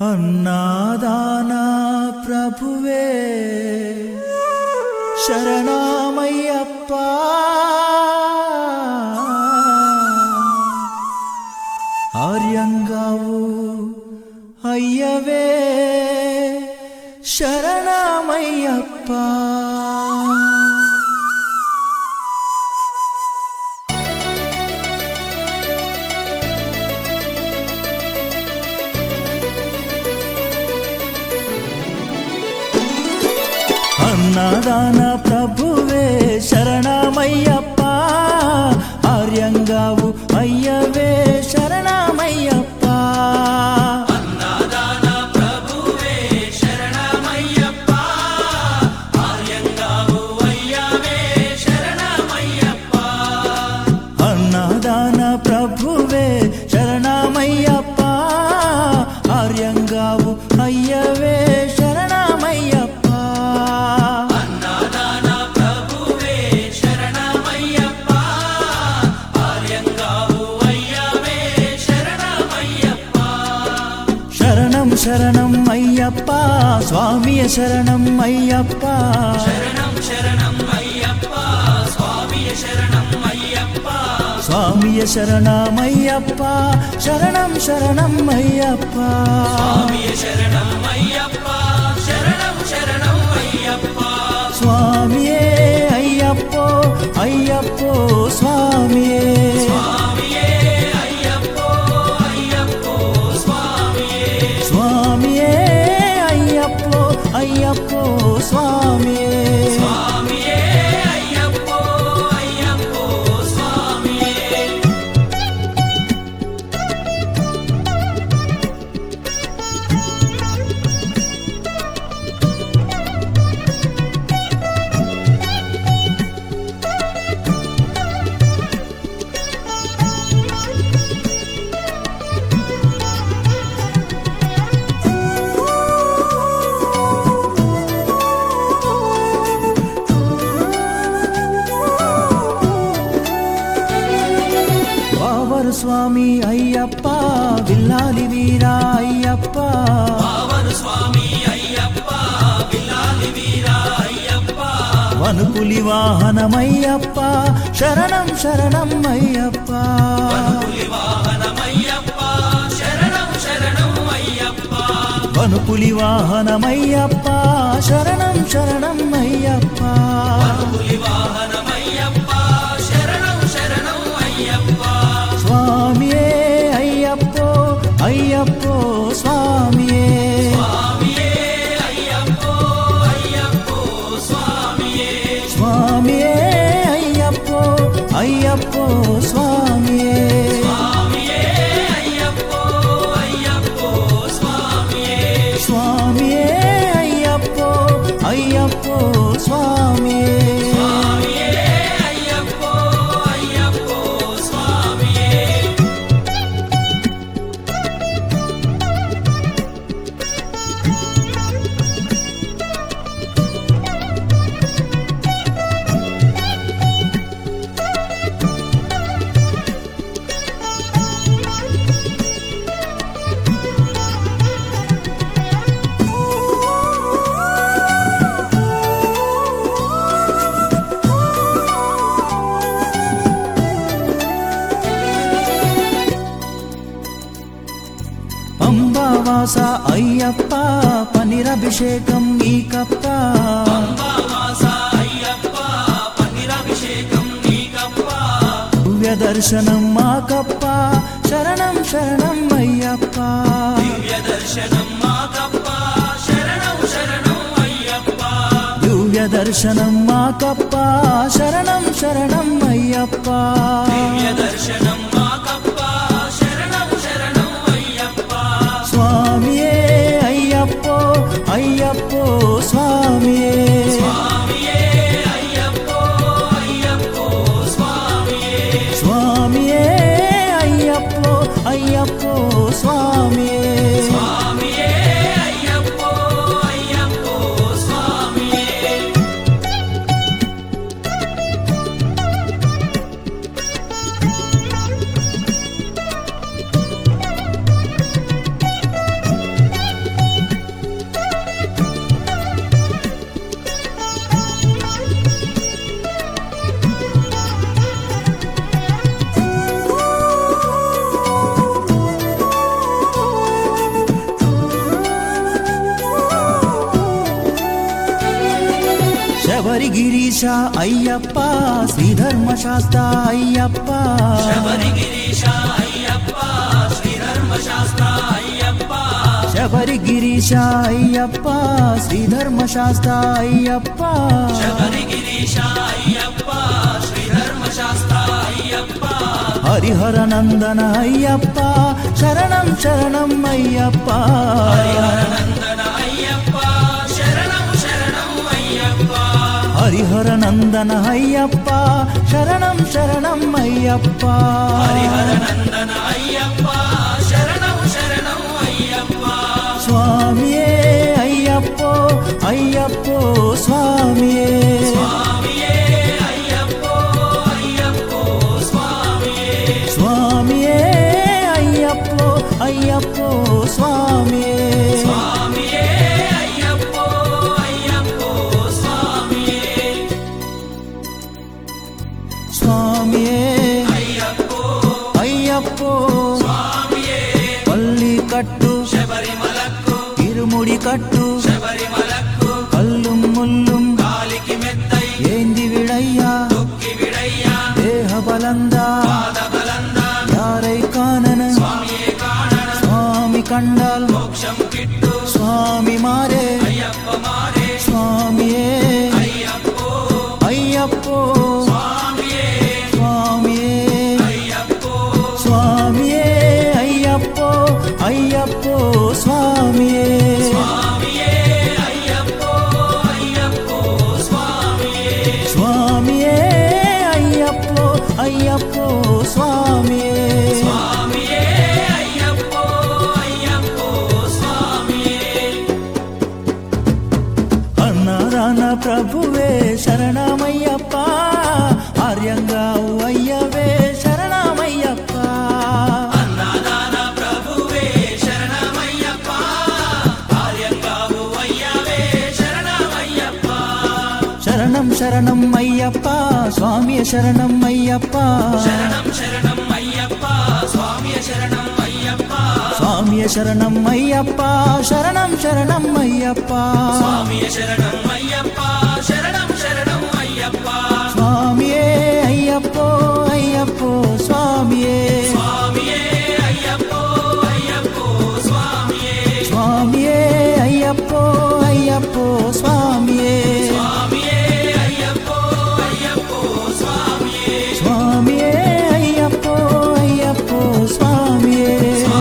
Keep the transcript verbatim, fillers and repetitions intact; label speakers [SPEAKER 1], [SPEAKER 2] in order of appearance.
[SPEAKER 1] అన్నాదానా ప్రభువే శరణమయ్యప్ప ఆర్యంగావు అయ్యవే శరణమయ్యప్ప అన్నదాన ప్రభువే శరణమయ్యప్ప ఆర్యంగావు అయ్యవే శరణమయ్యప్ప
[SPEAKER 2] అన్నదాన ప్రభువే శరణమయ్యప్ప ఆర్యంగావు అయ్యవే శరణమయ్యప్ప
[SPEAKER 1] అన్నదాన ప్రభువే శరణమయ్యప్ప ఆర్యంగావు అయ్యవే శరణమయ్యప్ప శరణం అయ్యప్ప స్వామియ శరణం అయ్యప్ప
[SPEAKER 2] శరణం శరణం అయ్యప్ప స్వామియ శరణం అయ్యప్ప
[SPEAKER 1] స్వామియ శరణమయ్యప్ప శరణం శరణం అయ్యప్ప
[SPEAKER 2] స్వామియ శరణం అయ్యప్ప శరణం శరణం అయ్యప్ప
[SPEAKER 1] స్వామియే అయ్యప్పో అయ్యప్పో స్వామియే
[SPEAKER 2] స్వామియే అయ్యప్పో అయ్యప్పో స్వామియే
[SPEAKER 1] స్వామియే అయ్యప్పో అయ్యప్పో స్వామియే
[SPEAKER 2] స్వామియే అయ్యప్పో అయ్యప్పో స్వామియే
[SPEAKER 1] స్వామి అయ్యప్ప విల్లాలి వీరా అయ్యప్ప
[SPEAKER 2] పావన స్వామి అయ్యప్ప విల్లాలి వీరా అయ్యప్ప
[SPEAKER 1] వనుపులి వాహనమయ్యప్ప శరణం శరణం అయ్యప్ప
[SPEAKER 2] వనుపులి వాహనమయ్యప్ప శరణం శరణం అయ్యప్ప
[SPEAKER 1] వనుపులి వాహనమయ్యప్ప శరణం శరణం అయ్యప్ప
[SPEAKER 2] వనుపులి వాహనమయ్యప్ప శరణం శరణం అయ్యప్ప
[SPEAKER 1] స్వామియే అయ్యప్పో అయ్యప్పో స్వామియే
[SPEAKER 2] స్వామియే అయ్యప్పో అయ్యప్పో స్వామియే
[SPEAKER 1] స్వామియే అయ్యప్పో అయ్యప్పో స్వామియే
[SPEAKER 2] స్వామియే అయ్యప్పో అయ్యప్పో స్వామియే
[SPEAKER 1] స్వామియే అయ్యప్పో అయ్యప్పో స్వామియే
[SPEAKER 2] స్వామియే అయ్యప్పో అయ్యప్పో స్వామియే
[SPEAKER 1] అంబావాస అయ్యప్ప పనిరభిషేకం నీకప్ప
[SPEAKER 2] అంబావాస అయ్యప్ప పన్నీరాభిషేకం నీకప్ప
[SPEAKER 1] దివ్య దర్శనం మాకప్ప శరణం శరణం అయ్యప్ప
[SPEAKER 2] దివ్య దర్శనం మాకప్ప శరణం శరణం అయ్యప్ప
[SPEAKER 1] దివ్య దర్శనం మాకప్ప శరణం శరణం అయ్యప్ప
[SPEAKER 2] దివ్య దర్శనం మాకప్ప శరణం శరణం అయ్యప్ప
[SPEAKER 1] స్వామియే అయ్యప్పో అయ్యప్పో స్వామియే
[SPEAKER 2] స్వామియే అయ్యప్పో అయ్యప్పో స్వామియే
[SPEAKER 1] స్వామియే అయ్యప్పో అయ్యప్పో స్వామియే
[SPEAKER 2] స్వామియే అయ్యప్పో అయ్యప్పో స్వామియే
[SPEAKER 1] శబరిగిరీశ అయ్యప్ప శ్రీధర్మశాస్త్ర అయ్యప్ప
[SPEAKER 2] శబరిగిరీశ అయ్యప్ప శ్రీధర్మశాస్త్ర అయ్యప్ప
[SPEAKER 1] శబరిగిరీశ అయ్యప్ప శ్రీధర్మశాస్త్ర అయ్యప్ప
[SPEAKER 2] శబరిగిరీశ అయ్యప్ప శ్రీధర్మశాస్త్ర అయ్యప్ప
[SPEAKER 1] హరిహర నందన అయ్యప్ప శరణం శరణం అయ్యప్ప
[SPEAKER 2] హరిహర నందన అయ్యప్ప శరణం శరణం అయ్యప్ప
[SPEAKER 1] హరిహర నందన అయ్యప్ప శరణం శరణం అయ్యప్ప
[SPEAKER 2] హరిహర నందన అయ్యప్ప శరణం శరణం అయ్యప్ప
[SPEAKER 1] స్వామియే అయ్యప్పో అయ్యప్పో స్వామియే
[SPEAKER 2] స్వామియే అయ్యప్పో అయ్యప్పో స్వామియే
[SPEAKER 1] స్వామియే అయ్యప్పో అయ్యప్పో స్వామియే
[SPEAKER 2] స్వామియే అయ్యప్పో అయ్యప్పో స్వామియే
[SPEAKER 1] స్వామియే
[SPEAKER 2] అయ్యప్పో
[SPEAKER 1] అయ్యప్పో
[SPEAKER 2] స్వామియే
[SPEAKER 1] పల్లి కట్టు
[SPEAKER 2] శబరిమలకు
[SPEAKER 1] ఇరుముడి కట్టు
[SPEAKER 2] శబరిమలకు
[SPEAKER 1] కల్లుం ముల్లుం
[SPEAKER 2] కాలికి మెత్తై
[SPEAKER 1] ఏంది విడయ్యా
[SPEAKER 2] తొక్కి విడయ్యా
[SPEAKER 1] దేహ బలందా
[SPEAKER 2] పాద బలందా
[SPEAKER 1] యారై కానన
[SPEAKER 2] స్వామియే కాణన
[SPEAKER 1] స్వామి కండాల్
[SPEAKER 2] మోక్షం కిట్టు
[SPEAKER 1] స్వామి మారే
[SPEAKER 2] అయ్యప్ప మారే
[SPEAKER 1] స్వామియే
[SPEAKER 2] అయ్యప్పో
[SPEAKER 1] అయ్యప్పో
[SPEAKER 2] స్వామియే
[SPEAKER 1] స్వామియే
[SPEAKER 2] అయ్యప్పో
[SPEAKER 1] స్వామియే అయ్యప్పో అయ్యప్పో స్వామియే
[SPEAKER 2] స్వామియే అయ్యప్పో అయ్యప్పో స్వామియే
[SPEAKER 1] స్వామియే అయ్యప్పో అయ్యప్పో స్వామియే
[SPEAKER 2] స్వామియే అయ్యప్పో అయ్యప్పో స్వామియే
[SPEAKER 1] అన్నారాన ప్రభువే శరణమయ్యప్ప ఆర్యంగా అయ్యవే శరణమయ్యప్ప
[SPEAKER 2] అన్నదాన ప్రభువే శరణమయ్యప్ప ఆర్యంగావు అయ్యవే శరణమయ్యప్ప
[SPEAKER 1] శరణం శరణం అయ్యప్ప స్వామియ శరణం అయ్యప్ప
[SPEAKER 2] శరణం శరణం అయ్యప్ప స్వామియ శరణం అయ్యప్ప
[SPEAKER 1] స్వామియ శరణం అయ్యప్ప శరణం శరణం అయ్యప్ప
[SPEAKER 2] స్వామియ శరణం అయ్యప్ప శరణం శరణం అయ్యప్ప
[SPEAKER 1] స్వామియే అయ్యప్పో